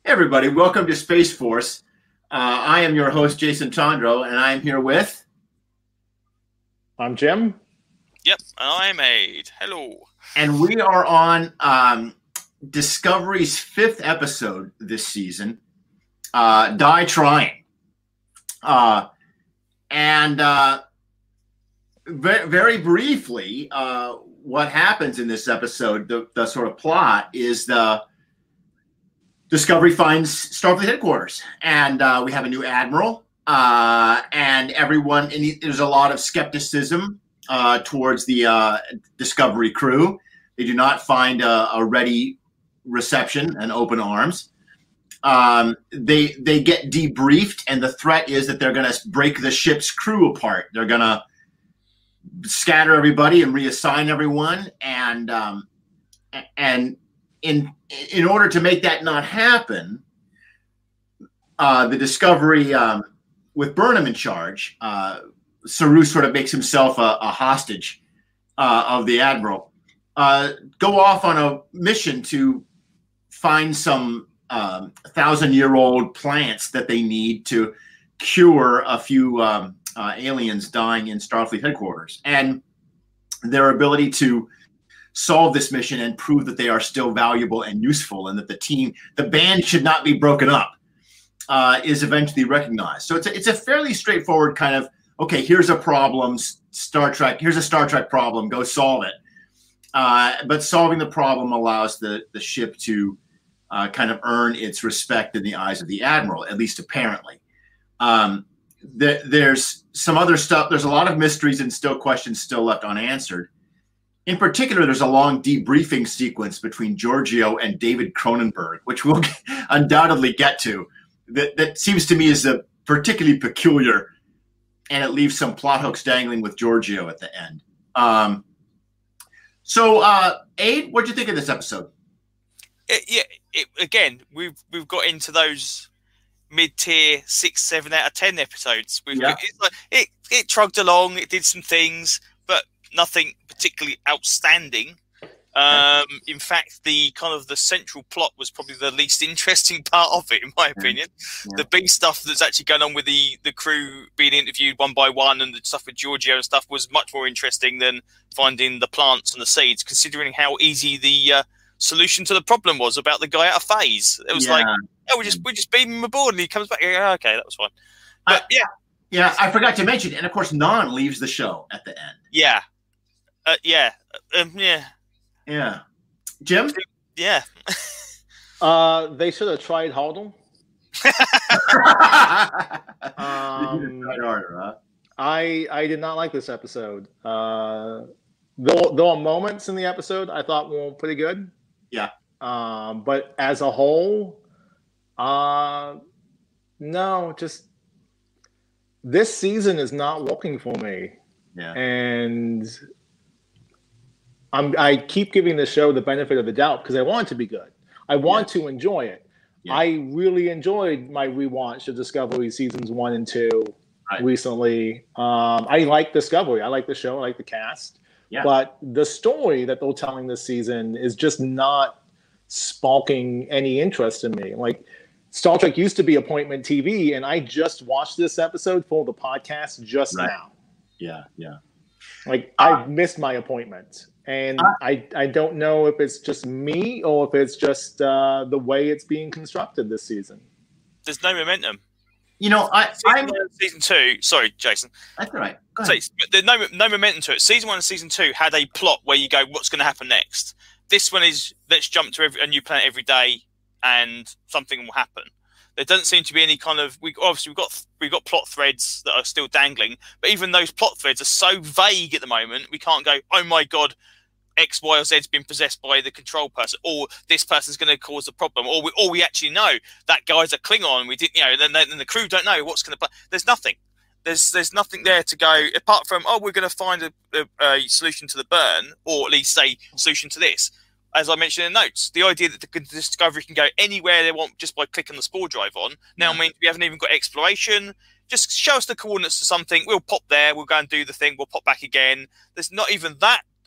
Hey everybody, welcome to Space Force. I am your host, Jason Tondro, and I am here with... I'm Jim. Yep, and I'm Aid. Hello. And we are on Discovery's 5th episode this season, Die Trying. Very briefly, what happens in this episode, the sort of plot, is the Discovery finds Starfleet headquarters, and we have a new admiral, and everyone. And there's a lot of skepticism towards the Discovery crew. They do not find a ready reception and open arms. They get debriefed, and the threat is that they're going to break the ship's crew apart. They're going to scatter everybody and reassign everyone, and in order to make that not happen, the Discovery, with Burnham in charge, Saru sort of makes himself a hostage of the Admiral, go off on a mission to find some 1,000-year-old plants that they need to cure a few aliens dying in Starfleet headquarters. And their ability to solve this mission and prove that they are still valuable and useful, and that the band should not be broken up, is eventually recognized. So it's a fairly straightforward kind of, okay, here's a problem, here's a Star Trek problem, go solve it. But solving the problem allows the ship to kind of earn its respect in the eyes of the Admiral, at least apparently. There's some other stuff. There's a lot of mysteries and questions still left unanswered. In particular, there's a long debriefing sequence between Georgiou and David Cronenberg, which we'll undoubtedly get to. That seems to me is a particularly peculiar, and it leaves some plot hooks dangling with Georgiou at the end. Aid, what'd you think of this episode? Again, we've got into those mid-tier 6, 7 out of 10 episodes. It trugged along. It did some things, but nothing particularly outstanding. In fact, the central plot was probably the least interesting part of it, in my opinion. Yeah. The big stuff that's actually going on with the crew being interviewed one by one, and the stuff with Georgiou and stuff was much more interesting than finding the plants and the seeds, considering how easy the solution to the problem was about the guy out of phase. It was like, oh, we just beam him aboard and he comes back. Yeah, okay, that was fine. But yeah, I forgot to mention, and of course, Nan leaves the show at the end. Yeah. Jim? Yeah. They should have tried Haldol. I did not like this episode. There are moments in the episode I thought were pretty good. Yeah. But as a whole, no, just this season is not working for me. Yeah. And I keep giving the show the benefit of the doubt because I want it to be good. I want to enjoy it. Yeah. I really enjoyed my rewatch of Discovery seasons 1 and 2 recently. I like Discovery. I like the show. I like the cast. Yeah. But the story that they're telling this season is just not sparking any interest in me. Like, Star Trek used to be appointment TV, and I just watched this episode for the podcast just now. Yeah. Like, I've missed my appointment. And I don't know if it's just me or if it's just the way it's being constructed this season. There's no momentum. Season 2. Sorry, Jason. That's all right. Go ahead. So, there's no momentum to it. Season 1 and Season 2 had a plot where you go, what's going to happen next? This one is, let's jump to a new planet every day and something will happen. There doesn't seem to be any kind of... We've got plot threads that are still dangling, but even those plot threads are so vague at the moment, we can't go, oh my God, X, Y, or Z's been possessed by the control person, or this person's going to cause a problem, or we actually know that guy's a Klingon. We didn't, then the crew don't know what's going to. There's nothing. There's nothing there to go apart from we're going to find a solution to the burn, or at least a solution to this. As I mentioned in the notes, the idea that the Discovery can go anywhere they want just by clicking the spore drive on now means we haven't even got exploration. Just show us the coordinates to something. We'll pop there. We'll go and do the thing. We'll pop back again. There's not even that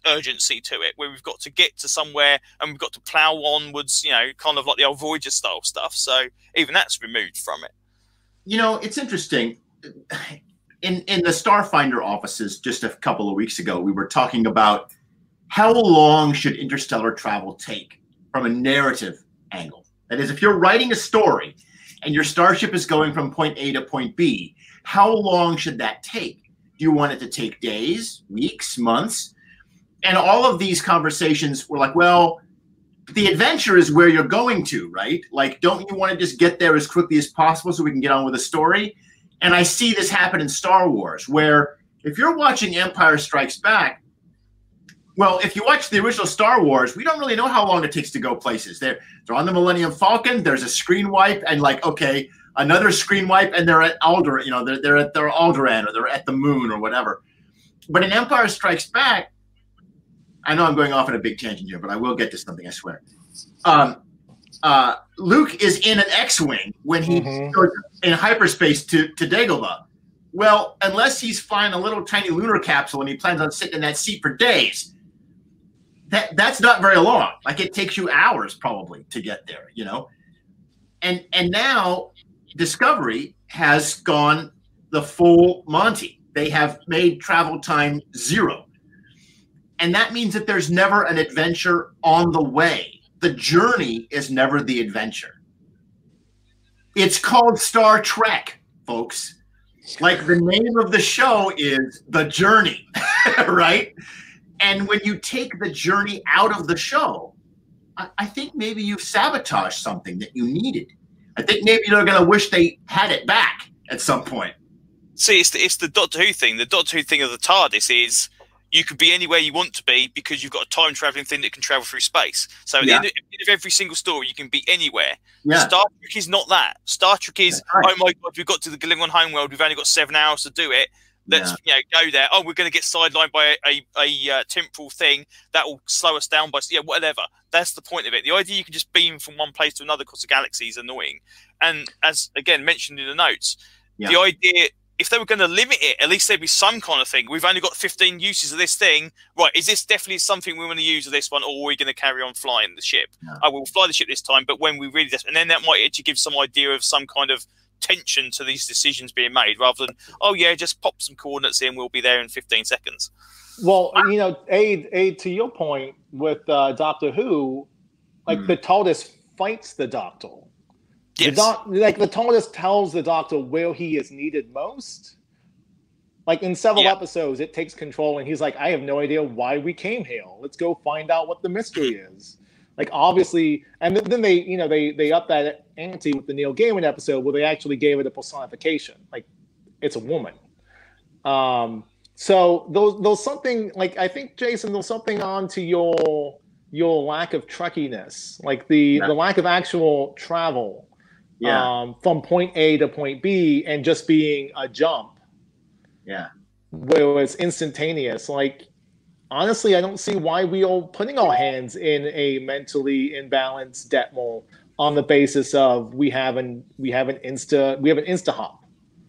urgency to it, where we've got to get to somewhere and we've got to plow onwards, kind of like the old Voyager style stuff. So even that's removed from it. It's interesting. In the Starfinder offices just a couple of weeks ago, we were talking about how long should interstellar travel take from a narrative angle. That is, if you're writing a story and your starship is going from point A to point B, how long should that take? Do you want it to take days, weeks, months? And all of these conversations were like, well, the adventure is where you're going to, right? Like, don't you want to just get there as quickly as possible so we can get on with the story? And I see this happen in Star Wars, where if you're watching Empire Strikes Back, well, if you watch the original Star Wars, we don't really know how long it takes to go places. They're on the Millennium Falcon, there's a screen wipe, and like, okay, another screen wipe, and they're at Alderaan, they're at their Alderaan, or they're at the moon or whatever. But in Empire Strikes Back, I know I'm going off on a big tangent here, but I will get to something, I swear. Luke is in an X-Wing when he goes in hyperspace to Dagobah. Well, unless he's flying a little tiny lunar capsule and he plans on sitting in that seat for days, that's not very long. Like, it takes you hours probably to get there, And now Discovery has gone the full Monty. They have made travel time 0. And that means that there's never an adventure on the way. The journey is never the adventure. It's called Star Trek, folks. Like, the name of the show is The Journey, right? And when you take the journey out of the show, I think maybe you've sabotaged something that you needed. I think maybe they're going to wish they had it back at some point. See, it's the Doctor Who thing. The Doctor Who thing of the TARDIS is you could be anywhere you want to be because you've got a time-traveling thing that can travel through space. So at the end of every single story, you can be anywhere. Yeah. Star Trek is not that. Star Trek is, oh my God, we've got to the Klingon homeworld. We've only got 7 hours to do it. Let's go there. Oh, we're going to get sidelined by a temporal thing that will slow us down by whatever. That's the point of it. The idea you can just beam from one place to another across the galaxy is annoying. And as again mentioned in the notes, the idea, if they were going to limit it, at least there'd be some kind of thing. We've only got 15 uses of this thing. Right, is this definitely something we want to use of this one, or are we going to carry on flying the ship? I will fly the ship this time, but when we really... And then that might actually give some idea of some kind of tension to these decisions being made, rather than, oh yeah, just pop some coordinates in, we'll be there in 15 seconds. Well, Aid, to your point with Doctor Who, like the TARDIS fights the Doctor. Yes. The TARDIS tells the Doctor where he is needed most. Like in several episodes, it takes control, and he's like, "I have no idea why we came here. Let's go find out what the mystery is." Like, obviously, and then they up that ante with the Neil Gaiman episode where they actually gave it a personification, like it's a woman. So there's something, like, I think, Jason, there's something on to your lack of Trekkiness, like the lack of actual travel. From point A to point B and just being a jump. Where it's instantaneous. Like, honestly, I don't see why we are putting our hands in a mentally imbalanced Detmol on the basis of we have an insta hop.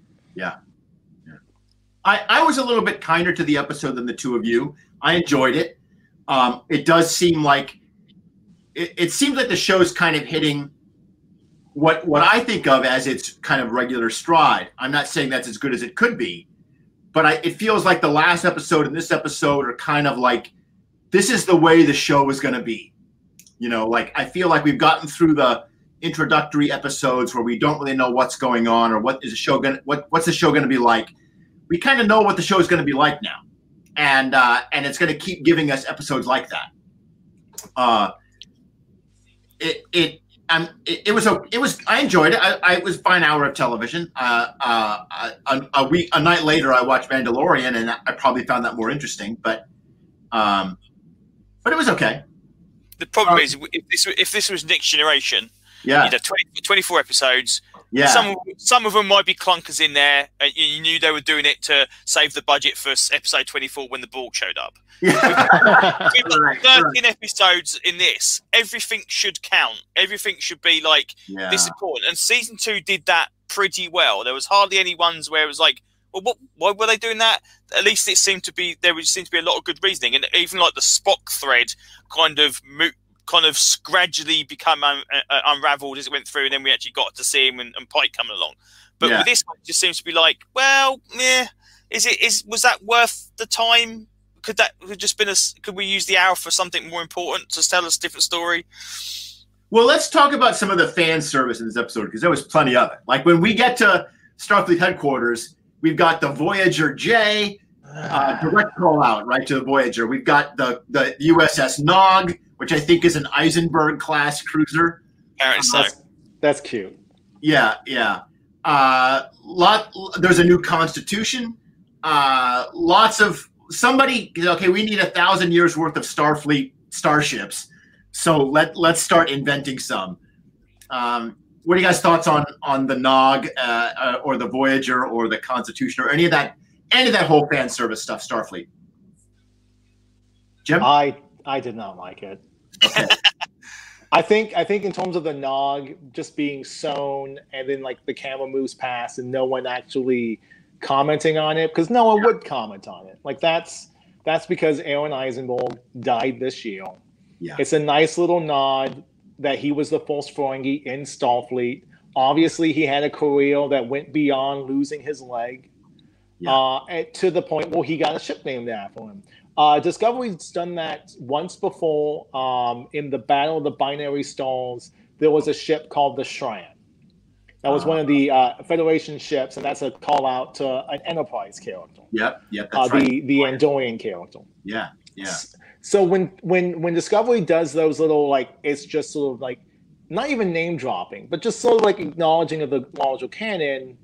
I was a little bit kinder to the episode than the two of you. I enjoyed it. It does seem like it seems like the show's kind of hitting what I think of as its kind of regular stride. I'm not saying that's as good as it could be, but it feels like the last episode and this episode are kind of like, this is the way the show is going to be. Like, I feel like we've gotten through the introductory episodes where we don't really know what's going on or what's the show going to be like. We kind of know what the show is going to be like now, and it's going to keep giving us episodes like that. It was. I enjoyed it. It was a fine hour of television. A night later, I watched Mandalorian, and I probably found that more interesting. But it was okay. The problem is, if this was Next Generation, you'd have 24 episodes. Some of them might be clunkers in there. You knew they were doing it to save the budget for episode 24 when the Borg showed up. We've got 13 episodes in this. Everything should count. Everything should be like this important. And season 2 did that pretty well. There was hardly any ones where it was like, well, why were they doing that? At least there seemed to be a lot of good reasoning, and even like the Spock thread kind of gradually become unraveled as it went through, and then we actually got to see him and Pike coming along. But with this one, it just seems to be like, well, yeah, was that worth the time? Could we use the hour for something more important to tell us a different story? Well, let's talk about some of the fan service in this episode, because there was plenty of it. Like when we get to Starfleet headquarters, we've got the Voyager J, direct call out right to the Voyager. We've got the USS Nog, which I think is an Eisenberg class cruiser. That's cute. Yeah. There's a new Constitution. Lots of somebody. Okay, we need 1,000 years worth of Starfleet starships. So let's start inventing some. What are you guys' thoughts on the Nog or the Voyager or the Constitution or any of that whole fan service stuff? Starfleet. Jim, I did not like it. Okay. I think in terms of the Nog just being sewn and then like the camera moves past and no one actually commenting on it, because no one would comment on it. Like that's because Aaron Eisenberg died this year. Yeah. It's a nice little nod that he was the first Ferengi in Starfleet. Obviously, he had a career that went beyond losing his leg to the point where he got a ship named after him. Discovery's done that once before. In the Battle of the Binary Stars, there was a ship called the Shran. That was one of the Federation ships, and that's a call out to an Enterprise character. Yep, that's right. The Andorian character. Yeah. So when Discovery does those little, like, it's just sort of like not even name dropping, but just sort of like acknowledging of the larger canon,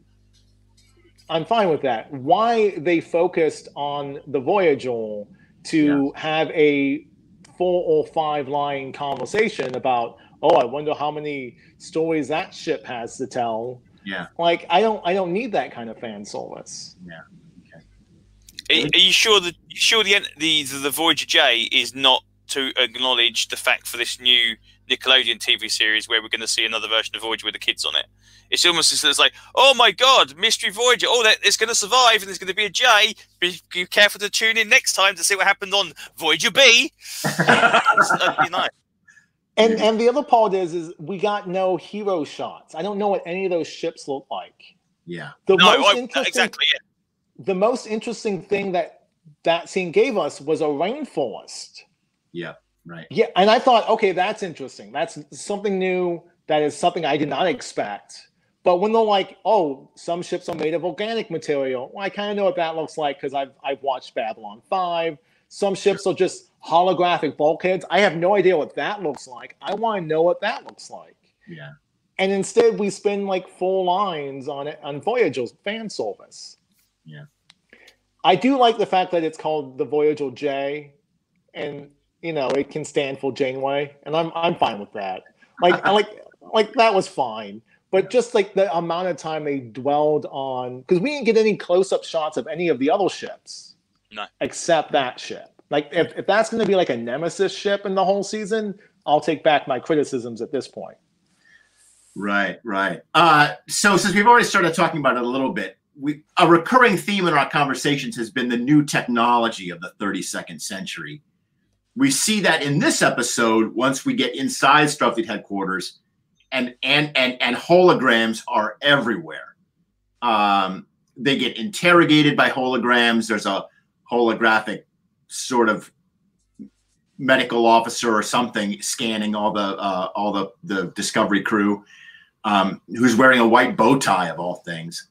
I'm fine with that. Why they focused on the Voyager to have a 4 or 5 line conversation about, I wonder how many stories that ship has to tell. Yeah. Like I don't need that kind of fan service. Yeah. Are you sure the Voyager J is not to acknowledge the fact for this new Nickelodeon TV series where we're going to see another version of Voyager with the kids on it? It's almost it's like, oh my God, Mystery Voyager! Oh, it's going to survive, and there's going to be a J. Be careful to tune in next time to see what happened on Voyager B. That'd be nice. And the other part is we got no hero shots. I don't know what any of those ships look like. Yeah. Exactly. Yeah. The most interesting thing that scene gave us was a rainforest. Yeah, right. Yeah, and I thought, okay, that's interesting. That's something new. That is something I did not expect. But when they're like, some ships are made of organic material, well, I kind of know what that looks like because I've watched Babylon 5. Some ships are just holographic bulkheads. I have no idea what that looks like. I want to know what that looks like. Yeah. And instead, we spend like 4 lines on it on Voyager's fan service. Yeah. I do like the fact that it's called the Voyager J, and it can stand for Janeway, and I'm fine with that. Like that was fine, but just like the amount of time they dwelled on, because we didn't get any close-up shots of any of the other ships, except that ship. Like if that's going to be like a nemesis ship in the whole season, I'll take back my criticisms at this point. Right. So since we've already started talking about it a little bit, a recurring theme in our conversations has been the new technology of the 32nd century. We see that in this episode once we get inside Starfleet headquarters, and holograms are everywhere. They get interrogated by holograms. There's a holographic sort of medical officer or something scanning all the Discovery crew, who's wearing a white bow tie of all things.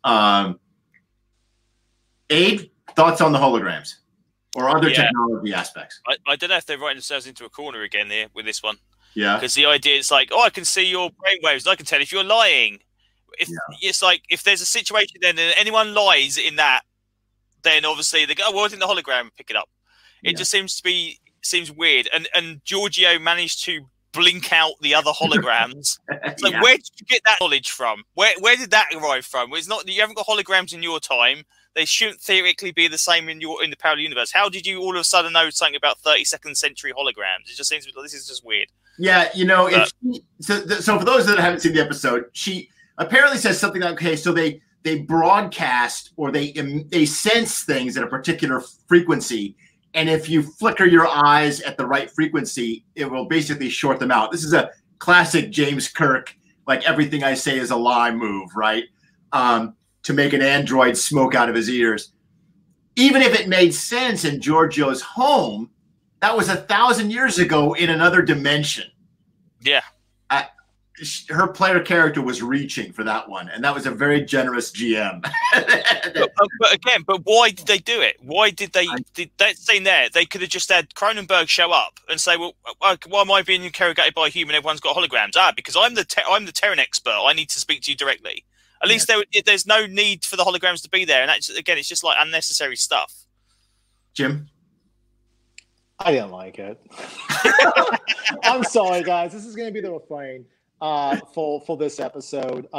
Abe, thoughts on the holograms or other technology aspects? I don't know if they're writing themselves into a corner again here with this one. Yeah. Because the idea is like, I can see your brainwaves. I can tell if you're lying. It's like if there's a situation then and anyone lies in that, then obviously they go, I think the hologram pick it up. It just seems weird. And Giorgio managed to blink out the other holograms. It's like, where did you get that knowledge from? Where did that arrive from? It's not, you haven't got holograms in your time. They shouldn't theoretically be the same in the parallel universe. How did you all of a sudden know something about 32nd century holograms? It just seems like this is just weird. Yeah, so for those that haven't seen the episode, she apparently says something like, okay, so they they broadcast or they sense things at a particular frequency. And if you flicker your eyes at the right frequency, it will basically short them out. This is a classic James Kirk, like everything I say is a lie move, right? To make an android smoke out of his ears. Even if it made sense in Georgiou's home, that was 1,000 years ago in another dimension. Yeah. Her player character was reaching for that one, and that was a very generous GM. but why did they do it? Why did they did that scene there? They could have just had Cronenberg show up and say, "Well, why am I being interrogated by a human? Everyone's got holograms." Because I'm the Terran expert. I need to speak to you directly. At least there's no need for the holograms to be there, and that's, again, it's just like unnecessary stuff. Jim, I didn't like it. I'm sorry, guys. This is going to be the refrain. For this episode,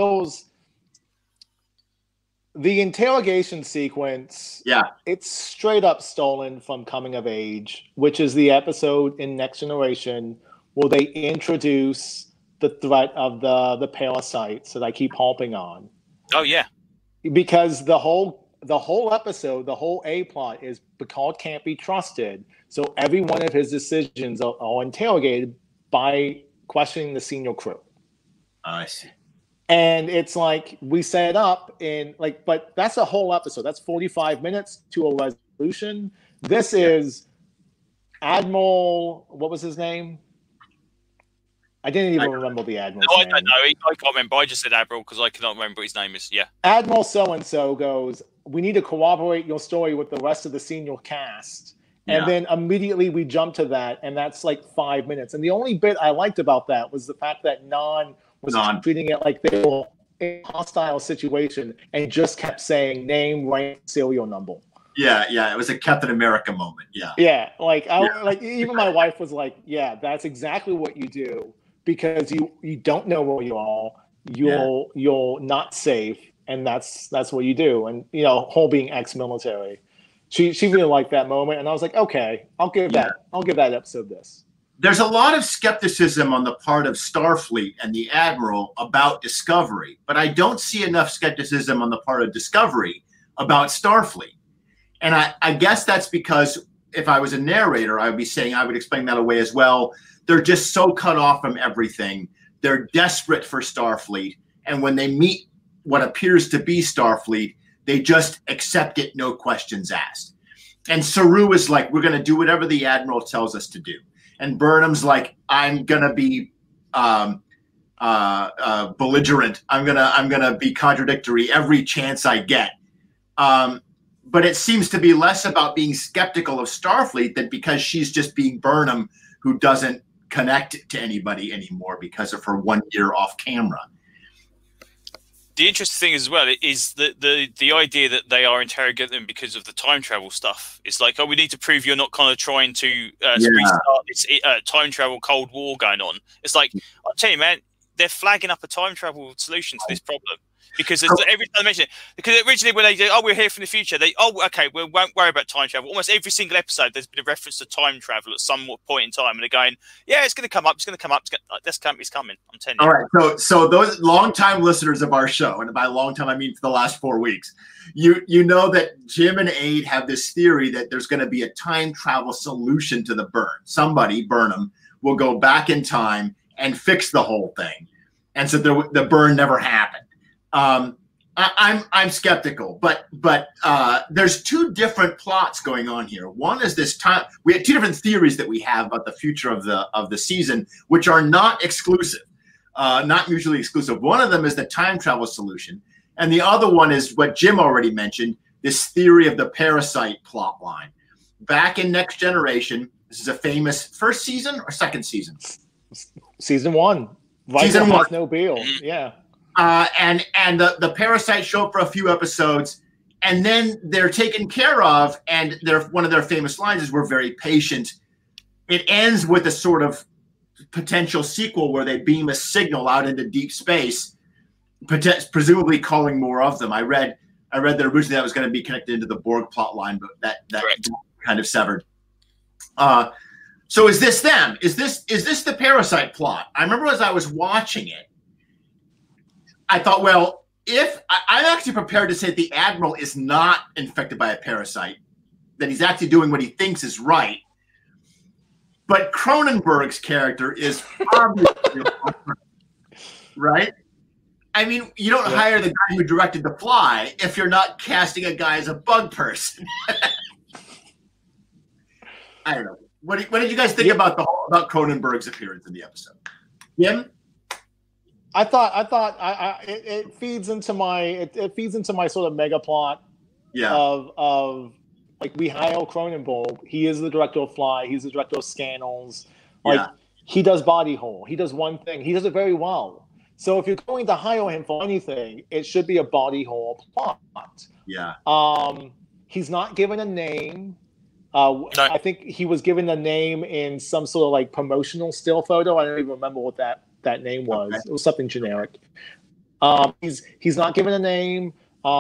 the interrogation sequence, it's straight up stolen from Coming of Age, which is the episode in Next Generation where they introduce the threat of the parasites that I keep harping on. Oh yeah, because the whole episode, the whole A plot is Picard can't be trusted, so every one of his decisions are interrogated by questioning the senior crew. I see. And it's like we set up but that's a whole episode. That's 45 minutes to a resolution. This is Admiral, what was his name? I didn't even remember the Admiral's name. I don't know. I can't remember. I just said Admiral because I cannot remember what his name is. Yeah. Admiral so-and-so goes, we need to corroborate your story with the rest of the senior cast. And then immediately we jump to that, and that's like 5 minutes. And the only bit I liked about that was the fact that Non was treating it like they were in a hostile situation and just kept saying name, rank, serial number. Yeah. It was a Captain America moment. Yeah. Yeah. Like even my wife was like, yeah, that's exactly what you do, because you don't know where you are. You're not safe, and that's what you do. And whole being ex-military. She really liked that moment, and I was like, okay, I'll give that episode this. There's a lot of skepticism on the part of Starfleet and the Admiral about Discovery, but I don't see enough skepticism on the part of Discovery about Starfleet. And I guess that's because if I was a narrator, I would explain that away as well. They're just so cut off from everything. They're desperate for Starfleet, and when they meet what appears to be Starfleet, they just accept it, no questions asked. And Saru is like, we're going to do whatever the Admiral tells us to do. And Burnham's like, I'm going to be belligerent. I'm gonna be contradictory every chance I get. But it seems to be less about being skeptical of Starfleet than because she's just being Burnham, who doesn't connect to anybody anymore because of her 1 year off camera. The interesting thing as well is the idea that they are interrogating them because of the time travel stuff. It's like, we need to prove you're not kind of trying to restart this time travel Cold War going on. It's like, I'll tell you, man, they're flagging up a time travel solution to this problem. Because every time I mention it, because originally when they do, we're here from the future, we won't worry about time travel. Almost every single episode, there's been a reference to time travel at some point in time, and they're going, yeah, it's going to come up, it's coming. I'm telling you. All right, so those long-time listeners of our show, and by long time I mean for the last 4 weeks, you know that Jim and Aid have this theory that there's going to be a time travel solution to the burn. Somebody, Burnham, will go back in time and fix the whole thing, and so the burn never happened. I'm skeptical, but there's two different plots going on here. One is this time we have two different theories that we have about the future of the season, which are not exclusive, not mutually exclusive. One of them is the time travel solution, and the other one is what Jim already mentioned: this theory of the parasite plot line. Back in Next Generation, this is a famous first season or second season? Season 1. Season 1. No Beale. Yeah. And the parasites show up for a few episodes, and then they're taken care of. And one of their famous lines is, "We're very patient." It ends with a sort of potential sequel where they beam a signal out into deep space, presumably calling more of them. I read that originally that was going to be connected into the Borg plot line, but that kind of severed. So is this them? Is this the parasite plot? I remember as I was watching it, I thought, well, I'm actually prepared to say that the Admiral is not infected by a parasite, that he's actually doing what he thinks is right. But Cronenberg's character is obviously right. I mean, you don't hire the guy who directed The Fly if you're not casting a guy as a bug person. I don't know. What did you guys think about Cronenberg's appearance in the episode? Jim? I thought it feeds into my sort of mega plot of like we hire Cronenberg. He is the director of Fly. He's the director of Scandals. Like he does body horror. He does one thing. He does it very well. So if you're going to hire him for anything, it should be a body horror plot. Yeah. He's not given a name. I think he was given a name in some sort of like promotional still photo. I don't even remember what that name was. Okay. It was something generic. He's not given a name.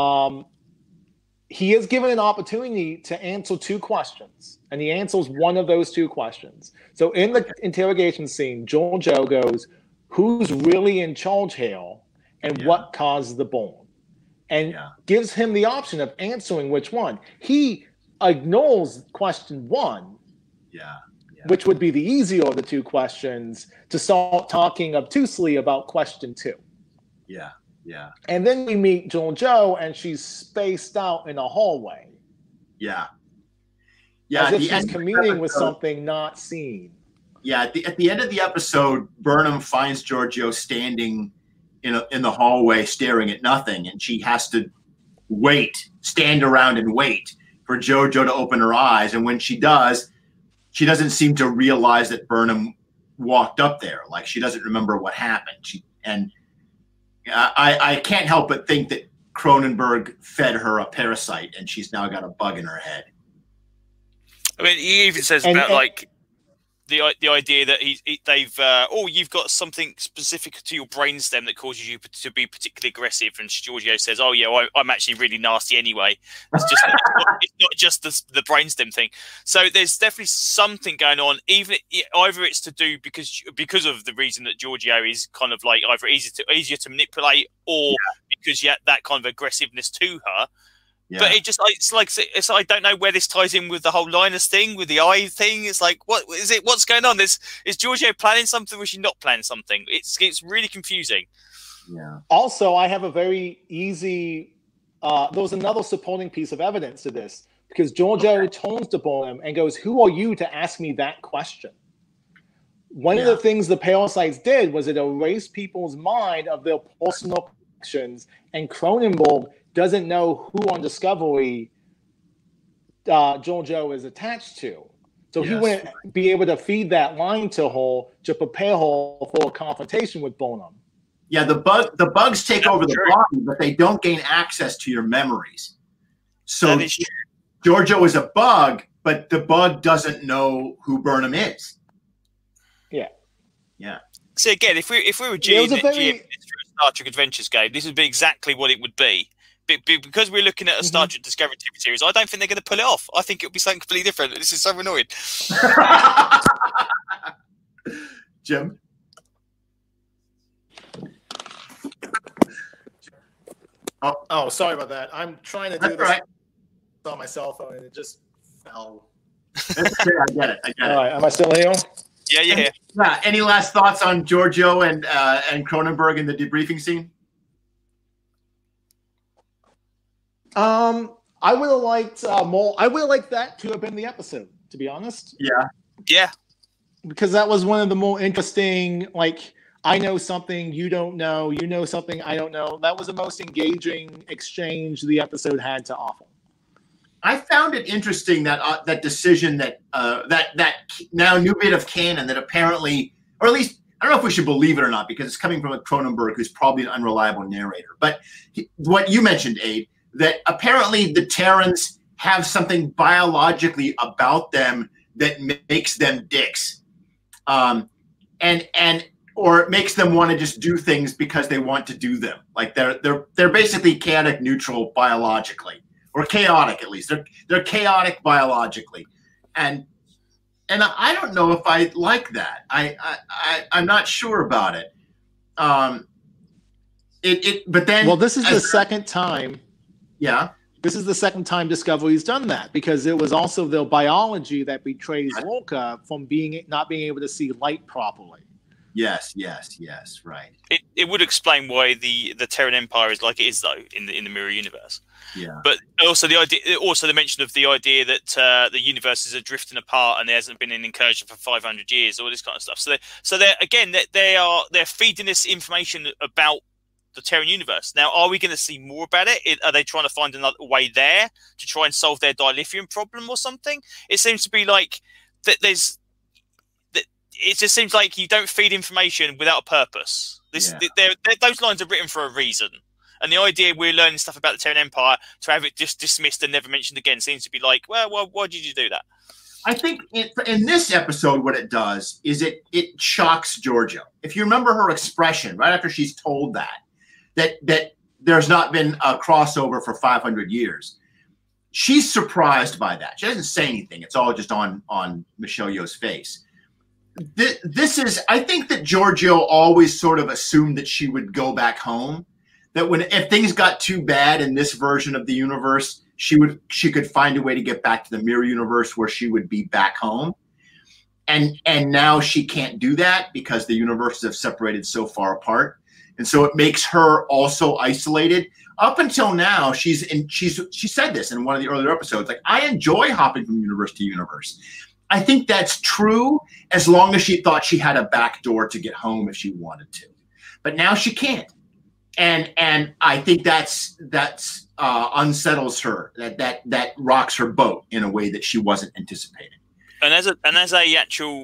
He is given an opportunity to answer 2 questions, and he answers one of those 2 questions. So in the interrogation scene, Georgiou goes, "Who's really in charge here, and what caused the burn?" And gives him the option of answering which one. He ignores question 1, which would be the easier of the 2 questions, to start talking obtusely about question 2. Yeah. And then we meet Georgiou, and she's spaced out in a hallway. Yeah. As if she's communing with something not seen. Yeah. At the end of the episode, Burnham finds Georgiou standing in the hallway, staring at nothing, and she has to stand around and wait for Georgiou to open her eyes. And when she does, she doesn't seem to realize that Burnham walked up there. Like, she doesn't remember what happened. I can't help but think that Cronenberg fed her a parasite, and she's now got a bug in her head. I mean, he even says like the idea that you've got something specific to your brainstem that causes you to be particularly aggressive, and Georgiou says, "Oh yeah, I'm actually really nasty anyway." It's not just the brainstem thing. So there's definitely something going on. Either it's to do because of the reason that Georgiou is kind of like either easier to manipulate, or because that kind of aggressiveness to her. Yeah. But it's I don't know where this ties in with the whole Linus thing, with the eye thing. It's like, what is it? What's going on? Is Georgiou planning something, or is she not planning something? It's really confusing. Yeah. Also, I have a very easy. There was another supporting piece of evidence to this, because Georgiou turns to Burnham and goes, "Who are you to ask me that question?" One of the things the parasites did was it erased people's mind of their personal connections, and Cronenberg doesn't know who on Discovery Georgiou is attached to. So he wouldn't be able to feed that line to her to prepare her for a confrontation with Burnham. Yeah, the bugs take over the body, but they don't gain access to your memories. So Georgiou is a bug, but the bug doesn't know who Burnham is. Yeah. So again, if we were GM Star Trek Adventures game, this would be exactly what it would be. Because we're looking at a Star Trek Discovery TV series, I don't think they're going to pull it off. I think it'll be something completely different. This is so annoying. Jim? Oh, sorry about that. I'm trying to do this on my cell phone, and it just fell. I get it. All right, am I still here? Yeah, you're here. Yeah. Any last thoughts on Georgiou and Cronenberg in the debriefing scene? I would have liked more. I would have liked that to have been the episode, to be honest. Yeah. Because that was one of the more interesting, like, I know something you don't know, you know something I don't know. That was the most engaging exchange the episode had to offer. I found it interesting that that decision that now new bit of canon that apparently, or at least I don't know if we should believe it or not, because it's coming from a Cronenberg who's probably an unreliable narrator. But what you mentioned, Abe, that apparently the Terrans have something biologically about them that makes them dicks, or it makes them want to just do things because they want to do them. Like they're basically chaotic neutral biologically, or chaotic at least. They're chaotic biologically, and I don't know if I like that. I'm not sure about it. But then, well, this is the second time. Yeah. This is the second time Discovery's done that, because it was also the biology that betrays Lorca from not being able to see light properly. Yes, right. It would explain why the Terran Empire is like it is, though, in the mirror universe. Yeah. But also the mention of the idea that the universes are drifting apart and there hasn't been an incursion for 500 years, all this kind of stuff. So they're feeding this information about the Terran universe. Now, are we going to see more about it? Are they trying to find another way there to try and solve their dilithium problem or something? It seems to be like that. It just seems like you don't feed information without a purpose. Those lines are written for a reason. And the idea we're learning stuff about the Terran Empire to have it just dismissed and never mentioned again seems to be like, well, why did you do that? I think in this episode, what it does is it shocks Georgiou. If you remember her expression right after she's told that there's not been a crossover for 500 years, she's surprised by that. She doesn't say anything. It's all just on Michelle Yeoh's face. I think that Georgiou always sort of assumed that she would go back home. That if things got too bad in this version of the universe, she could find a way to get back to the mirror universe where she would be back home. And now she can't do that because the universes have separated so far apart. And so it makes her also isolated. Up until now, she said this in one of the earlier episodes, like, I enjoy hopping from universe to universe. I think that's true as long as she thought she had a back door to get home if she wanted to. But now she can't. And I think that's unsettles her, that rocks her boat in a way that she wasn't anticipating. And as a actual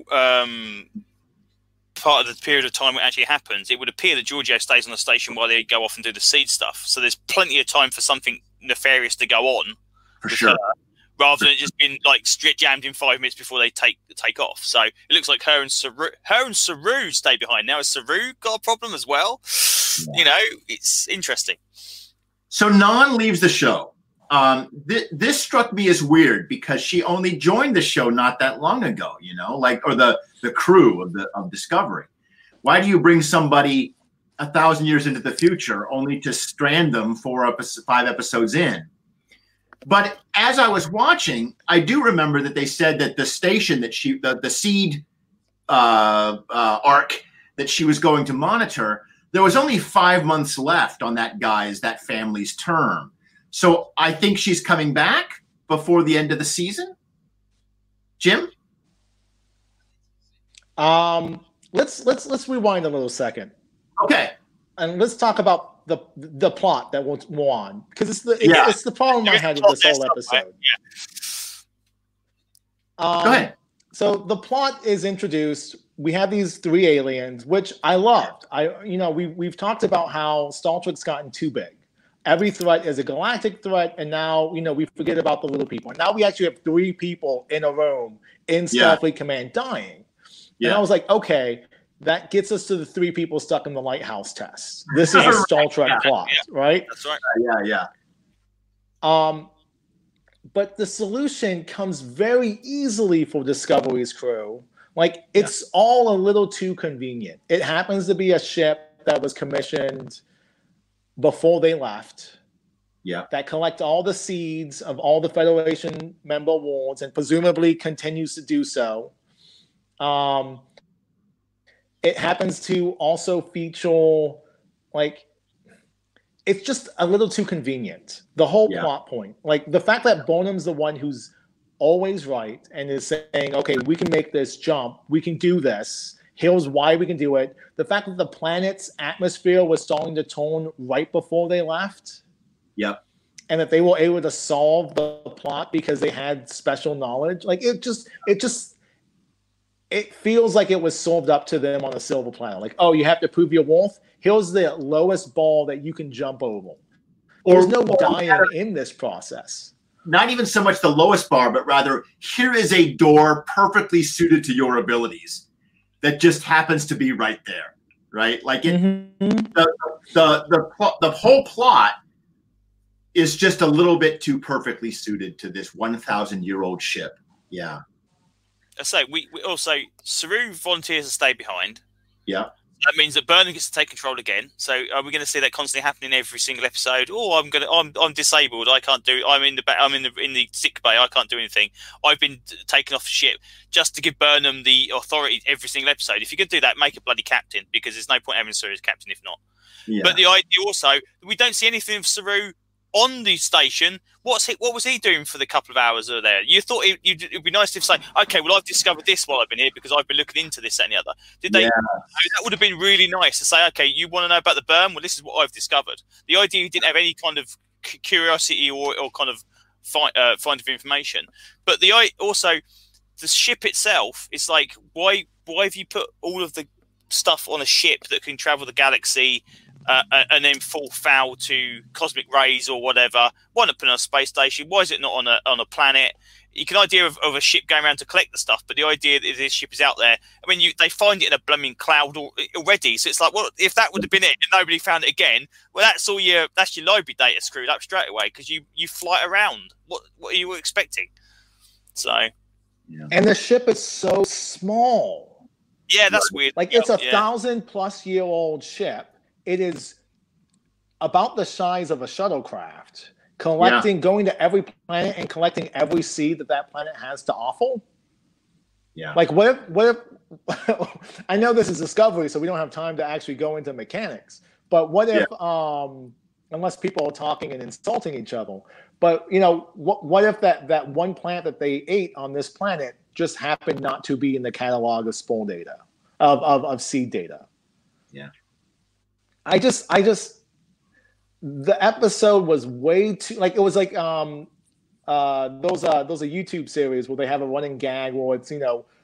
part of the period of time when it actually happens, it would appear that Georgiou stays on the station while they go off and do the seed stuff. So there's plenty of time for something nefarious to go on. For sure. Rather than it just being like straight jammed in 5 minutes before they take off. So it looks like her and Saru stay behind. Now has Saru got a problem as well? Yeah. You know, it's interesting. So Nan leaves the show. This struck me as weird because she only joined the show not that long ago, or the crew of Discovery. Why do you bring somebody 1,000 years into the future only to strand them 5 episodes in? But as I was watching, I do remember that they said that the station that the seed arc that she was going to monitor, there was only 5 months left on that family's term. So I think she's coming back before the end of the season. Jim? Let's rewind a little second. Okay. And let's talk about the plot that will go on, because it's the problem I had with this whole episode. Go ahead. So the plot is introduced. We have these 3 aliens, which I loved. We've talked about how Star Trek's gotten too big. Every threat is a galactic threat, and now we forget about the little people. And now we actually have 3 people in a room in Starfleet Command dying. Yeah. And I was like, okay, that gets us to the 3 people stuck in the lighthouse test. This is a Star Trek plot, right? That's right. Yeah. But the solution comes very easily for Discovery's crew. Like, it's all a little too convenient. It happens to be a ship that was commissioned before they left. Yeah. That collect all the seeds of all the Federation member worlds and presumably continues to do so. It happens to also feature, like, it's just a little too convenient. The whole plot point. Like, the fact that Burnham's the one who's always right and is saying, okay, we can make this jump. We can do this. Here's why we can do it. The fact that the planet's atmosphere was starting to turn right before they left. Yep. And that they were able to solve the plot because they had special knowledge. Like, it feels like it was solved up to them on a silver platter. Like, oh, you have to prove your worth? Here's the lowest ball that you can jump over. There's no dying in this process. Not even so much the lowest bar, but rather, here is a door perfectly suited to your abilities that just happens to be right there, right? Like, the whole plot is just a little bit too perfectly suited to this 1,000-year-old ship. Yeah. I say we also Saru volunteers to stay behind. Yeah. That means that Burnham gets to take control again. So are we going to see that constantly happening every single episode? Oh, I'm disabled. I can't do. I'm in the sick bay. I can't do anything. I've been taken off the ship just to give Burnham the authority every single episode. If you could do that, make a bloody captain, because there's no point having Saru as captain if not. Yeah. But the idea also, we don't see anything of Saru on the station. What was he doing for the couple of hours that there? You thought it'd be nice to say, okay, well, I've discovered this while I've been here because I've been looking into this, that, and the other. Did they? Yeah. That would have been really nice to say, okay, you want to know about the burn? Well, this is what I've discovered. The idea you didn't have any kind of curiosity or kind of find of information. But also the ship itself is like, why have you put all of the stuff on a ship that can travel the galaxy? And then fall foul to cosmic rays or whatever. Why not put it on a space station? Why is it not on a planet? You can idea of a ship going around to collect the stuff, but the idea that this ship is out there, I mean, they find it in a blooming cloud already. So it's like, well, if that would have been it and nobody found it again, well, that's your library data screwed up straight away because you fly around. What are you expecting? So, yeah. And the ship is so small. Yeah, that's weird. Like it's a 1,000-plus-year-old ship. It is about the size of a shuttlecraft, going to every planet and collecting every seed that planet has to offer. Yeah. Like what if I know this is Discovery, so we don't have time to actually go into mechanics, but what if, unless people are talking and insulting each other, but what if that one planet that they ate on this planet just happened not to be in the catalog of spawn data, of seed data? Yeah. I just the episode was way too, like, it was like those YouTube series where they have a running gag where it's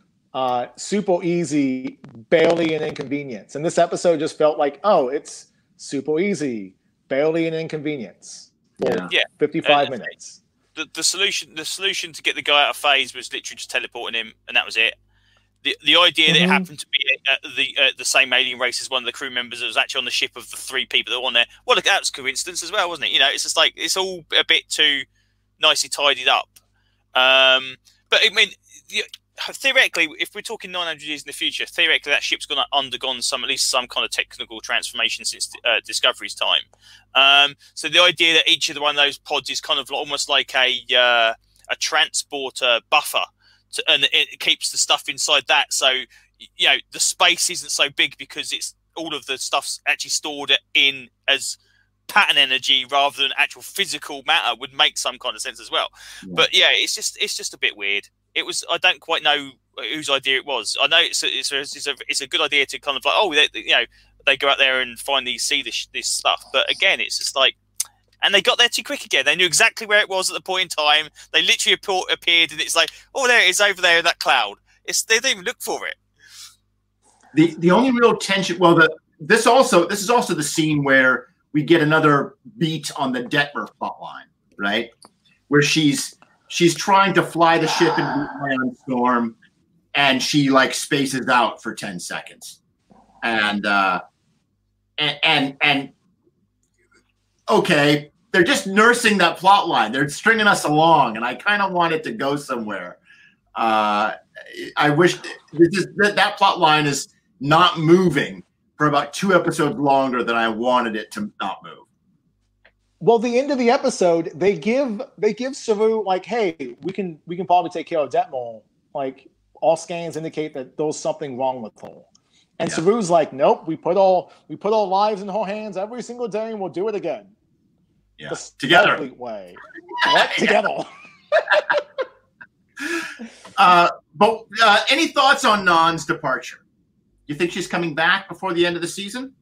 super easy, barely an inconvenience, and this episode just felt like, oh, it's super easy, barely an inconvenience. Yeah, 55 minutes. The solution to get the guy out of phase was literally just teleporting him, and that was it. The idea that it happened to be the same alien race as one of the crew members that was actually on the ship of the 3 people that were on there. Well, that was coincidence as well, wasn't it? It's just like, it's all a bit too nicely tidied up. But I mean, theoretically, if we're talking 900 years in the future, theoretically that ship's going to undergone at least some kind of technical transformation since Discovery's time. So the idea that each of one of those pods is kind of almost like a transporter buffer. And it keeps the stuff inside that, so the space isn't so big because it's all of the stuff's actually stored in as pattern energy rather than actual physical matter would make some kind of sense as well. Yeah. But it's just a bit weird. It was, I don't quite know whose idea it was. I know it's a good idea to kind of like, they go out there and see this stuff, but again, it's just like. And they got there too quick again. They knew exactly where it was at the point in time. They literally appeared, and it's like, oh, there it is over there in that cloud. They didn't even look for it. The only real tension. Well, this is also the scene where we get another beat on the Detmer plotline, right? Where she's trying to fly the ship into the ion storm, and she like spaces out for 10 seconds, and okay. They're just nursing that plot line. They're stringing us along, and I kind of want it to go somewhere. I wish that plot line is not moving for about 2 episodes longer than I wanted it to not move. Well, the end of the episode, they give Saru like, hey, we can probably take care of Detmer. Like, all scans indicate that there's something wrong with her. And Saru's like, nope, we put our lives in her hands every single day, and we'll do it again. Yeah, together. Way. What? Together. But any thoughts on Nan's departure? You think she's coming back before the end of the season?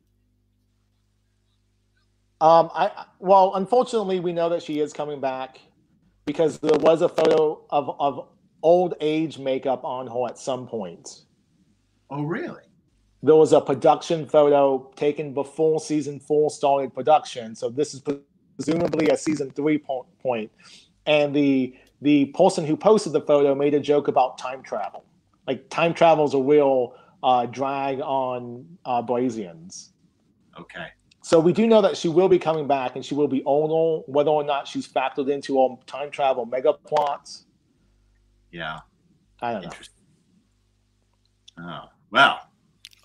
Well, unfortunately, we know that she is coming back because there was a photo of old age makeup on her at some point. Oh, really? There was a production photo taken before season 4 started production, so this is presumably a season 3 point. And the person who posted the photo made a joke about time travel. Like, time travel is a real drag on Brazians. Okay. So we do know that she will be coming back, and she will be older. Whether or not she's factored into all time travel mega plots. Yeah. I don't know. Oh, well.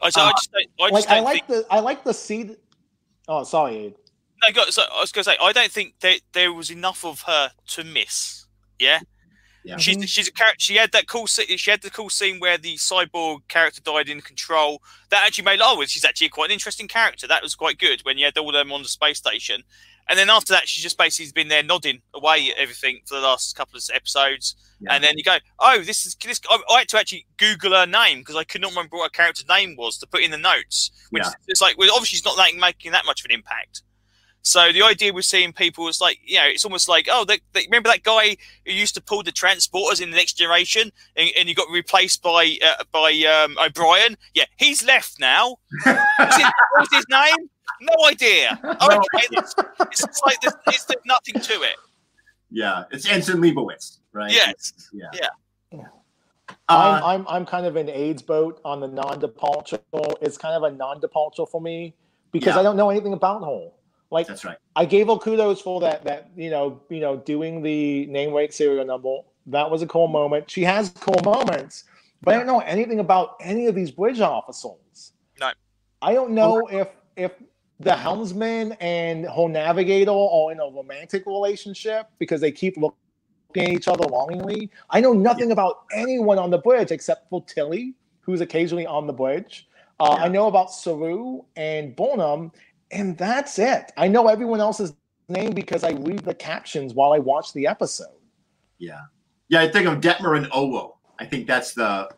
I like the seed. Oh, sorry, Aid. No, so I was going to say, I don't think there was enough of her to miss. Yeah. Yeah. She's a character. She had that cool. She had the cool scene where the cyborg character died in Control. That actually made. Oh, she's actually quite an interesting character. That was quite good when you had all of them on the space station. And then after that, she's just basically been there nodding away at everything for the last couple of episodes. Yeah. And then you go, oh, this. I had to actually Google her name because I could not remember what her character's name was to put in the notes. Which it's like, well, obviously she's not making that much of an impact. So the idea with seeing people is like, it's almost like, oh, remember that guy who used to pull the transporters in the Next Generation, and he got replaced by O'Brien? Yeah, he's left now. What's his name? No idea. Oh, okay. It's like there's nothing to it. Yeah, it's Ensign Leibowitz, right? Yes. Yeah. I'm kind of in Aid's boat on the non-departure. It's kind of a non-departure for me because I don't know anything about Hole. Like, that's right. I gave her kudos for that doing the name rate serial number. That was a cool moment. She has cool moments, but I don't know anything about any of these bridge officers. No. I don't know if the helmsman and her navigator are in a romantic relationship because they keep looking at each other longingly. I know nothing about anyone on the bridge except for Tilly, who's occasionally on the bridge. I know about Saru and Burnham, and that's it. I know everyone else's name because I read the captions while I watch the episode. Yeah. Yeah, I think of Detmer and Owo. I think that's the...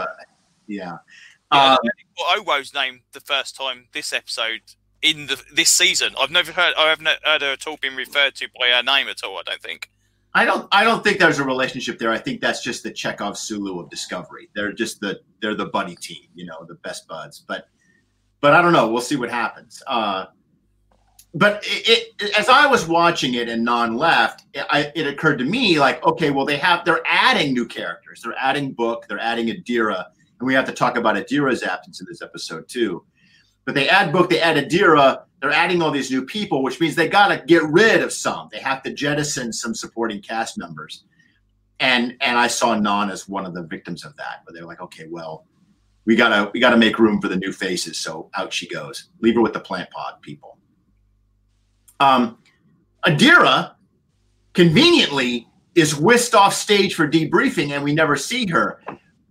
I Owo's name the first time this episode in this season. I haven't heard her at all being referred to by her name at all, I don't think. I don't think there's a relationship there. I think that's just the Chekhov Sulu of Discovery. They're just they're the buddy team, the best buds. But I don't know. We'll see what happens. But as I was watching it and non-left, it occurred to me like, okay, well, they're adding new characters. They're adding Book. They're adding Adira. And we have to talk about Adira's absence in this episode too. But they add Book, they add Adira. They're adding all these new people, which means they got to get rid of some. They have to jettison some supporting cast members. And I saw Non as one of the victims of that, where they're like, okay, well, we gotta make room for the new faces. So out she goes. Leave her with the plant pod people. Adira conveniently is whisked off stage for debriefing, and we never see her.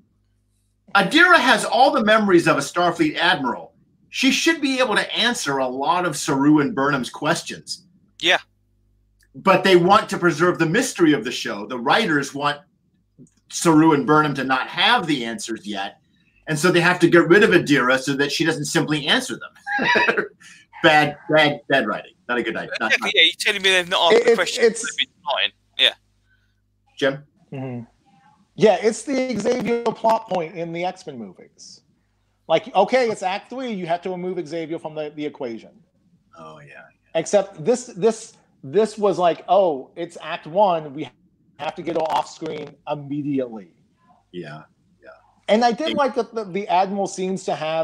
Adira has all the memories of a Starfleet admiral. She should be able to answer a lot of Saru and Burnham's questions. Yeah. But they want to preserve the mystery of the show. The writers want Saru and Burnham to not have the answers yet. And so they have to get rid of Adira so that she doesn't simply answer them. Bad writing. Not a good idea. You're telling me they've not asked the question. Yeah. Jim? Mm-hmm. Yeah, it's the Xavier plot point in the X-Men movies. Like, okay, it's Act 3. You have to remove Xavier from the equation. Oh, yeah. Except this was like, oh, it's Act 1. We have to get her off screen immediately. Yeah. And I did like that the Admiral seems to have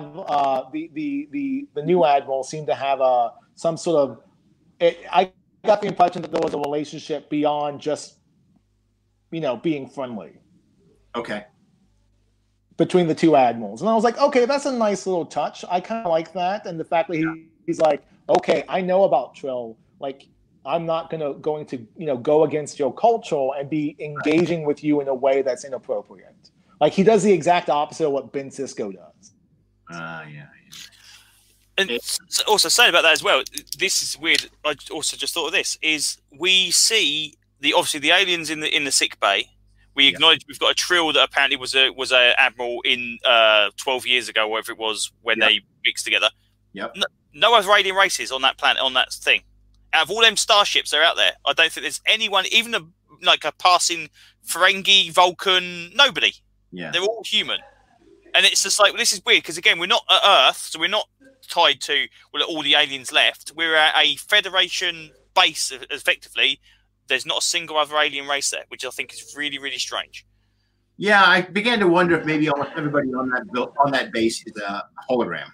the new Admiral seemed to have some sort of. I got the impression that there was a relationship beyond just, being friendly. Okay. Between the two admirals, and I was like, okay, that's a nice little touch. I kind of like that, and the fact that he's like, okay, I know about Trill. Like, I'm not going to go against your culture and be engaging with you in a way that's inappropriate. Like, he does the exact opposite of what Ben Sisko does. Yeah. And also saying about that as well, this is weird. I also just thought of this: is we see obviously the aliens in the sick bay. We acknowledge we've got a Trill that apparently was a admiral in 12 years ago, whatever it was, when they mixed together. Yep. No other alien races on that planet, on that thing. Out of all them starships that are out there, I don't think there's anyone, even a passing Ferengi, Vulcan, nobody. Yeah. They're all human. And it's just like, well, this is weird, because again, we're not at Earth, so we're not tied to all the aliens left. We're at a Federation base, effectively. There's not a single other alien race there, which I think is really, really strange. Yeah, I began to wonder if maybe almost everybody on that base is a hologram.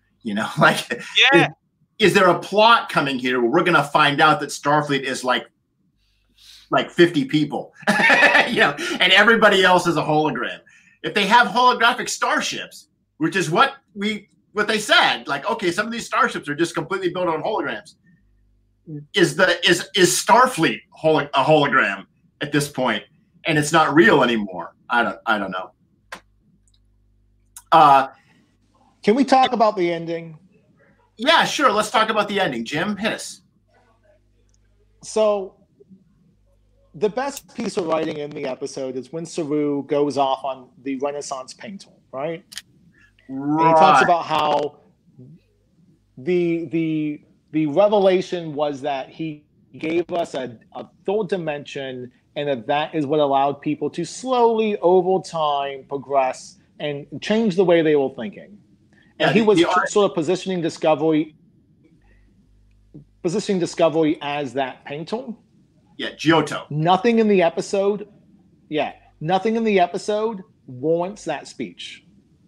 Is there a plot coming here where we're going to find out that Starfleet is like 50 people, and everybody else is a hologram? If they have holographic starships, which is what they said. Like, okay, some of these starships are just completely built on holograms. Is Starfleet a hologram at this point, and it's not real anymore? I don't know. Can we talk about the ending? Yeah, sure. Let's talk about the ending. Jim, hit us. So, the best piece of writing in the episode is when Saru goes off on the Renaissance painting, right? Right. And he talks about how the revelation was that he gave us a third dimension, and that is what allowed people to slowly, over time, progress and change the way they were thinking. And he was sort of positioning Discovery as that painter. Yeah, Giotto. Nothing in the episode warrants that speech.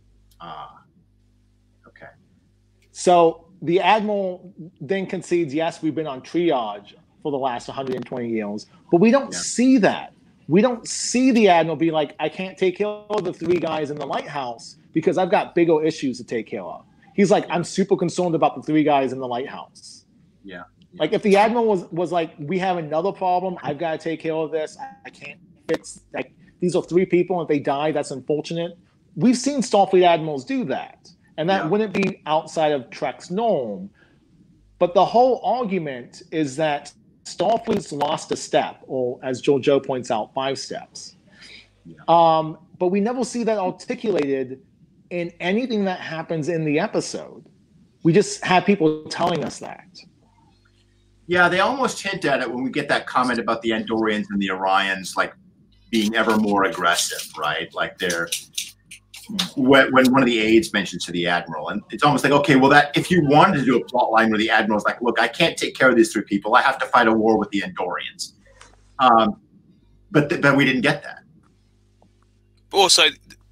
Okay. So the Admiral then concedes, yes, we've been on triage for the last 120 years, but we don't see that. We don't see the Admiral be like, I can't take care of the 3 guys in the lighthouse because I've got bigger issues to take care of. He's like, I'm super concerned about the 3 guys in the lighthouse. Yeah. Like if the Admiral was like, we have another problem, I've got to take care of this. I can't fix, like, these are 3 people, and if they die, that's unfortunate. We've seen Starfleet Admirals do that. And that wouldn't be outside of Trek's norm. But the whole argument is that Starfleet's lost a step, or as Joe points out, 5 steps. Yeah. But we never see that articulated in anything that happens in the episode. We just have people telling us that. Yeah, they almost hint at it when we get that comment about the Andorians and the Orions, like being ever more aggressive, right? Like they're when one of the aides mentions to the Admiral, and it's almost like, okay, well, that if you wanted to do a plot line where the Admiral's like, look, I can't take care of these 3 people, I have to fight a war with the Andorians. But we didn't get that. Also,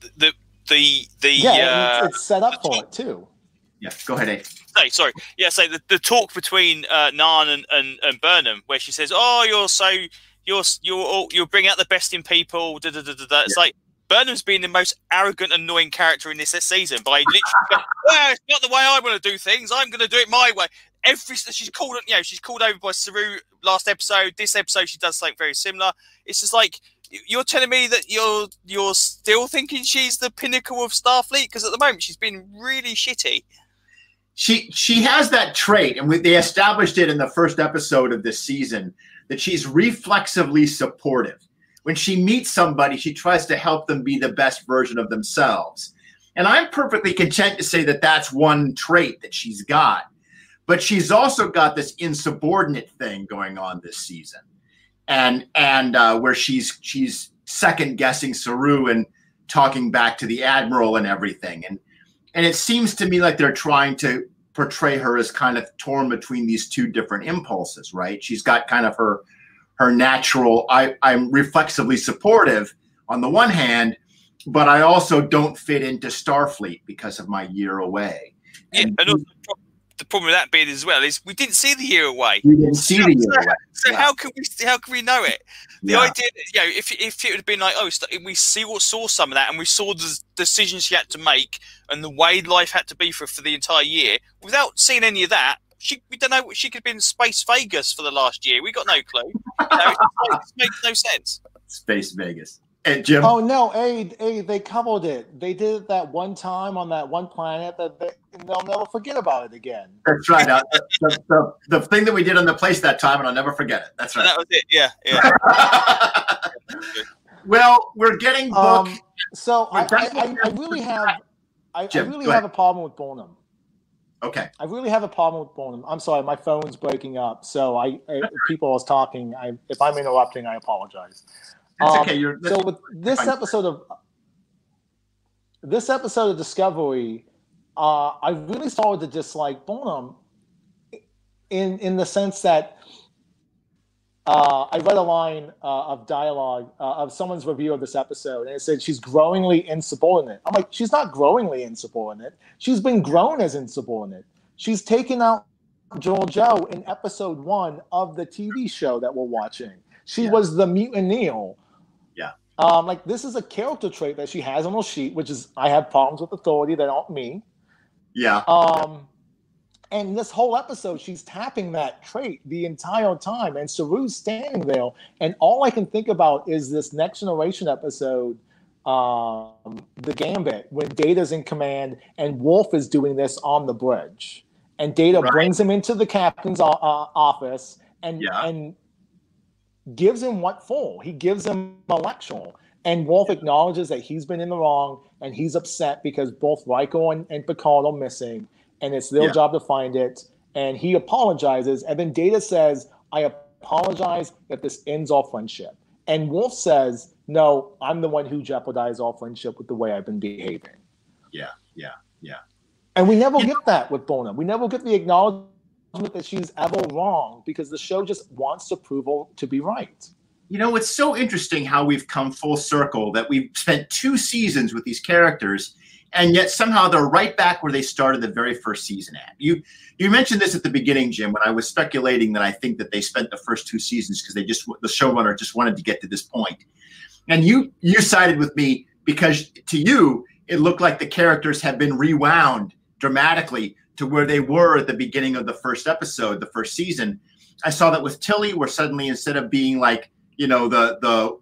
it's set up for it too. Yeah, go ahead, Abe. Sorry. Yeah, so the talk between Nhan and Burnham, where she says, "Oh, you'll bring out the best in people." Da, da, da, da, da. It's like Burnham's being the most arrogant, annoying character in this season by literally going, well, it's not the way I want to do things. I'm going to do it my way. She's called over by Saru last episode. This episode, she does something very similar. It's just like, you're telling me that you're still thinking she's the pinnacle of Starfleet, because at the moment she's been really shitty. She has that trait, and they established it in the first episode of this season, that she's reflexively supportive. When she meets somebody, she tries to help them be the best version of themselves. And I'm perfectly content to say that that's one trait that she's got. But she's also got this insubordinate thing going on this season, and where she's second guessing Saru and talking back to the Admiral and everything. And it seems to me like they're trying to portray her as kind of torn between these 2 different impulses, right? She's got kind of her natural, I'm reflexively supportive on the one hand, but I also don't fit into Starfleet because of my year away. And also, the problem with that being as well is we didn't see the year away. We didn't see the year away. So how can we know it? The idea, if it would have been like, we saw some of that, and we saw the decisions she had to make and the way life had to be for the entire year, without seeing any of that, we don't know. She could have been Space Vegas for the last year. We got no clue. It makes no sense. Space Vegas. And Jim? Oh no, they covered it. They did it that one time on that one planet they'll never forget about it again. That's right. The thing that we did on the place that time, and I'll never forget it. That's right. That was it. Yeah. Well, we're getting book. So I really have a problem with Burnham. Okay. I really have a problem with Burnham. I'm sorry, my phone's breaking up. So people are talking. If I'm interrupting, I apologize. It's okay. So with this episode of Discovery, I really started to dislike Burnham in the sense that I read a line of dialogue of someone's review of this episode, and it said she's growingly insubordinate. I'm like, she's not growingly insubordinate. She's been grown as insubordinate. She's taken out Georgiou in episode 1 of the TV show that we're watching. She was the mutineer. Yeah. Like, this is a character trait that she has on her sheet, which is, I have problems with authority that aren't me. Yeah. And this whole episode, she's tapping that trait the entire time. And Saru's standing there. And all I can think about is this Next Generation episode, The Gambit, when Data's in command and Worf is doing this on the bridge. And Data brings him into the captain's office and gives him what for. He gives him a lecture. And Worf acknowledges that he's been in the wrong, and he's upset because both Riker and Picard are missing, and it's their job to find it. And he apologizes, and then Data says, I apologize if this ends our friendship. And Worf says, no, I'm the one who jeopardized our friendship with the way I've been behaving. Yeah. And we never get that with Burnham. We never get the acknowledgement that she's ever wrong, because the show just wants to prove her to be right. You know, it's so interesting how we've come full circle, that we've spent 2 seasons with these characters, and yet somehow they're right back where they started the very first season at. You mentioned this at the beginning, Jim, when I was speculating that I think that they spent the first 2 seasons because the showrunner just wanted to get to this point. And you sided with me because to you, it looked like the characters have been rewound dramatically to where they were at the beginning of the first episode, the first season. I saw that with Tilly, where suddenly, instead of being like, you know, the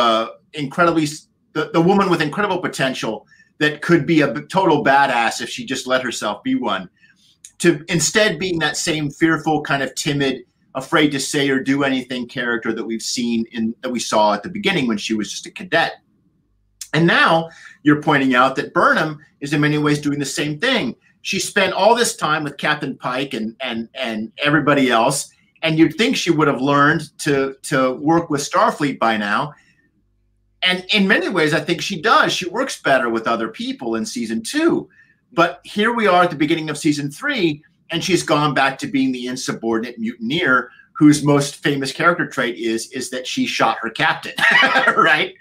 woman with incredible potential that could be a total badass if she just let herself be one, to instead being that same fearful, kind of timid, afraid to say or do anything character that we saw at the beginning when she was just a cadet. And now you're pointing out that Burnham is in many ways doing the same thing. She spent all this time with Captain Pike and everybody else, and you'd think she would have learned to work with Starfleet by now. And in many ways, I think she does. She works better with other people in season 2. But here we are at the beginning of season 3, and she's gone back to being the insubordinate mutineer whose most famous character trait is that she shot her captain, right?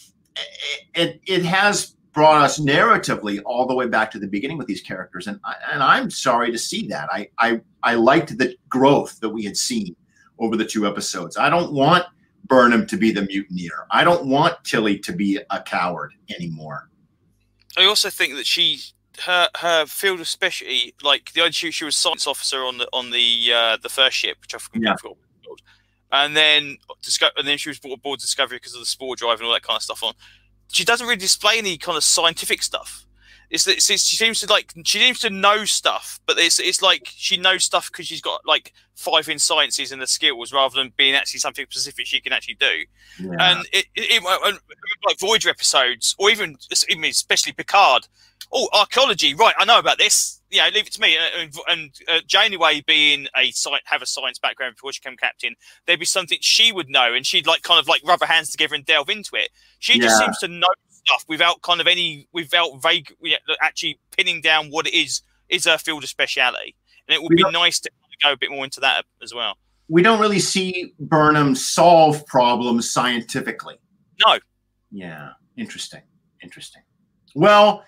It has brought us narratively all the way back to the beginning with these characters, and I'm sorry to see that. I liked the growth that we had seen over the 2 episodes. I don't want Burnham to be the mutineer. I don't want Tilly to be a coward anymore. I also think that her field of specialty, like the idea she was science officer on the first ship, which I forgot what it was called, and then she was brought aboard Discovery because of the spore drive and all that kind of stuff on. She doesn't really display any kind of scientific stuff. She seems to know stuff, but it's like she knows stuff because she's got like 5 in sciences and the skills, rather than being actually something specific she can actually do. Yeah. And it like Voyager episodes, or even especially Picard. Oh, archaeology, right? I know about this. Yeah, leave it to me. And Janeway, being have a science background before she became captain, there'd be something she would know, and she'd kind of rub her hands together and delve into it. She just seems to know stuff without actually pinning down what it is her field of speciality. And it would be nice to go a bit more into that as well. We don't really see Burnham solve problems scientifically. No. Yeah. Interesting. Well,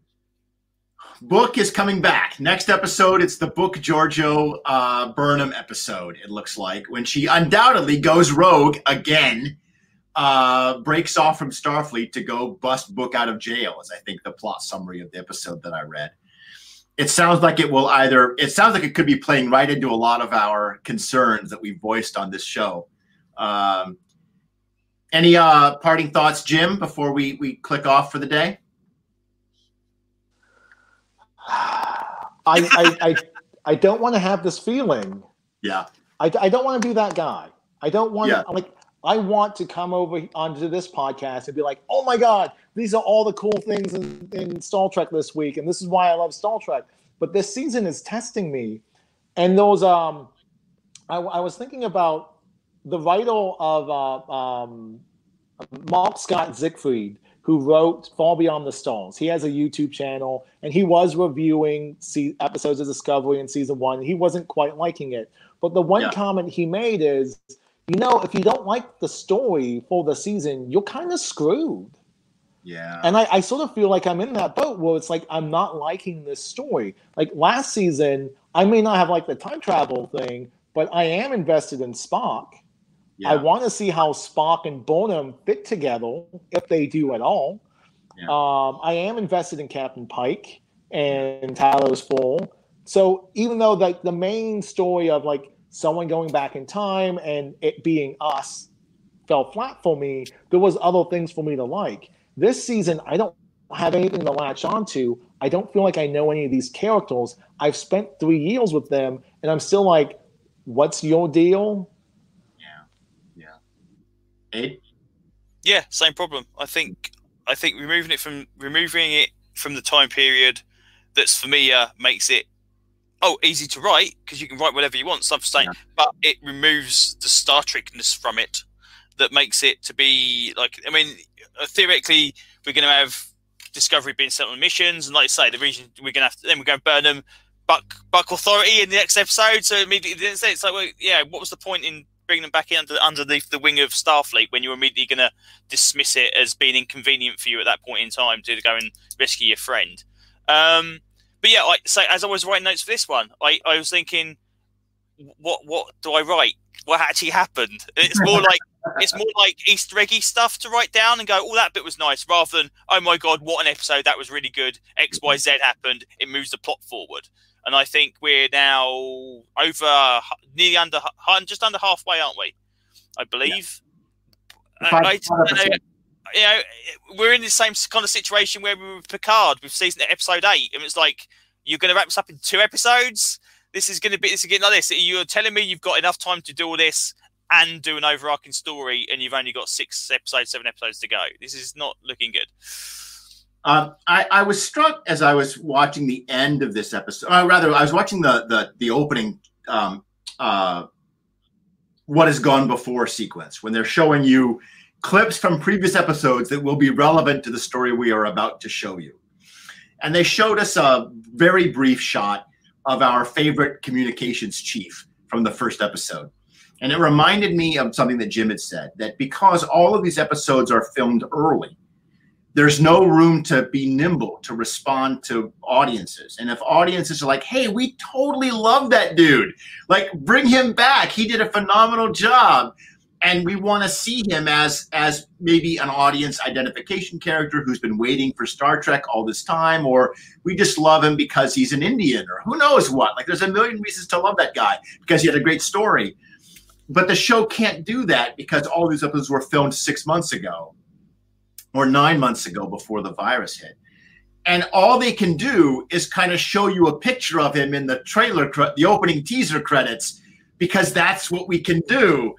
book is coming back. Next episode, it's the Book Giorgio Burnham episode, it looks like, when she undoubtedly goes rogue again, breaks off from Starfleet to go bust Book out of jail, is I think the plot summary of the episode that I read. It sounds like it could be playing right into a lot of our concerns that we voiced on this show. Any parting thoughts, Jim, before we click off for the day? I don't want to have this feeling. Yeah. I don't want to be that guy. I don't want to, I want to come over onto this podcast and be like, oh my God, these are all the cool things in Star Trek this week, and this is why I love Star Trek. But this season is testing me. And those I was thinking about the writer of Mark Scott Siegfried, who wrote Far Beyond the Stars. He has a YouTube channel, and he was reviewing episodes of Discovery in season 1. He wasn't quite liking it. But the one comment he made is, if you don't like the story for the season, you're kind of screwed. Yeah. And I sort of feel like I'm in that boat where it's like, I'm not liking this story. Like last season, I may not have liked the time travel thing, but I am invested in Spock. I want to see how Spock and Burnham fit together, if they do at all. Yeah. I am invested in Captain Pike and Talos Fall. So even though like the main story of like someone going back in time and it being us fell flat for me, there was other things for me to like. This season, I don't have anything to latch onto. I don't feel like I know any of these characters. I've spent 3 years with them, and I'm still like, what's your deal? Yeah. Aid? Yeah, same problem. I think removing it from the time period that's familiar makes it easy to write, because you can write whatever you want, but it removes the Star Trekness from it that makes it to be like, I mean, theoretically we're going to have Discovery being sent on missions, and like I say, the reason we're going to burn them Buck Authority in the next episode, so immediately it's like, well, yeah, what was the point in bringing them back in underneath the wing of Starfleet when you're immediately going to dismiss it as being inconvenient for you at that point in time to go and rescue your friend? But yeah, as I was writing notes for this one, I was thinking, what do I write? What actually happened? It's more like Easter eggy stuff to write down and go, oh, that bit was nice, rather than, oh my god, what an episode, that was really good. X, Y, Z happened. It moves the plot forward. And I think we're now just under halfway, aren't we? I believe. Yeah. We're in the same kind of situation where we were with Picard with episode 8, and it's like, you're going to wrap this up in 2 episodes. This is getting like this. You're telling me you've got enough time to do all this and do an overarching story, and you've only got 7 episodes to go. This is not looking good. I was struck as I was watching the end of this episode. Rather, I was watching the opening what has gone before sequence, when they're showing you clips from previous episodes that will be relevant to the story we are about to show you. And they showed us a very brief shot of our favorite communications chief from the first episode. And it reminded me of something that Jim had said, that because all of these episodes are filmed early, there's no room to be nimble, to respond to audiences. And if audiences are like, hey, we totally love that dude, like, bring him back, he did a phenomenal job, and we want to see him as maybe an audience identification character who's been waiting for Star Trek all this time, or we just love him because he's an Indian, or who knows what. Like, there's a million reasons to love that guy because he had a great story. But the show can't do that because all these episodes were filmed 6 months ago or 9 months ago before the virus hit. And all they can do is kind of show you a picture of him in the trailer, the opening teaser credits, because that's what we can do.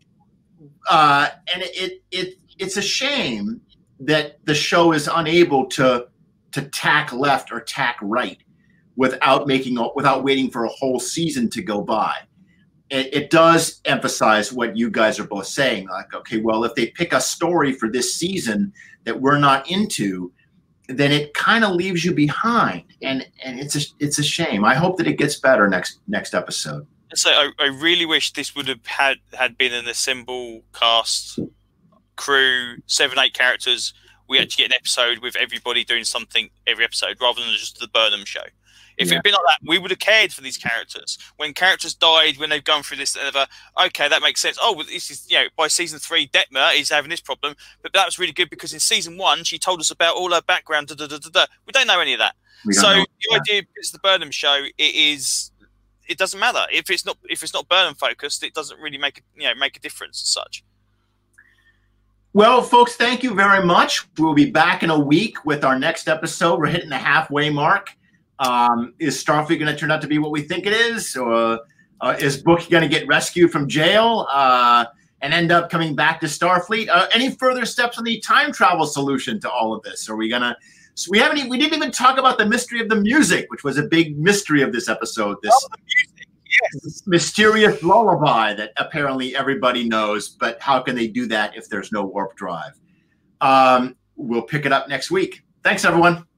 And it's a shame that the show is unable to tack left or tack right without waiting for a whole season to go by. It does emphasize what you guys are both saying. Like, okay, well, if they pick a story for this season that we're not into, then it kind of leaves you behind, and it's a shame. I hope that it gets better next episode. So I really wish this would have had been an assemble cast, crew, 7-8 characters. We actually get an episode with everybody doing something every episode, rather than just the Burnham show. If it had been like that, we would have cared for these characters. When characters died, when they've gone through this, okay, that makes sense. Oh, well, this is, by season 3, Detmer is having this problem, but that was really good because in season 1, she told us about all her background. We don't know any of that. So the idea is the Burnham show. It doesn't matter if it's not Burnham focused. It doesn't really make a difference as such. Well, folks, thank you very much. We'll be back in a week with our next episode. We're hitting the halfway mark. Is Starfleet going to turn out to be what we think it is, or is Book going to get rescued from jail and end up coming back to Starfleet? Any further steps on the time travel solution to all of this? Are we going to? So we didn't even talk about the mystery of the music, which was a big mystery of this episode. This mysterious lullaby that apparently everybody knows, but how can they do that if there's no warp drive? We'll pick it up next week. Thanks, everyone.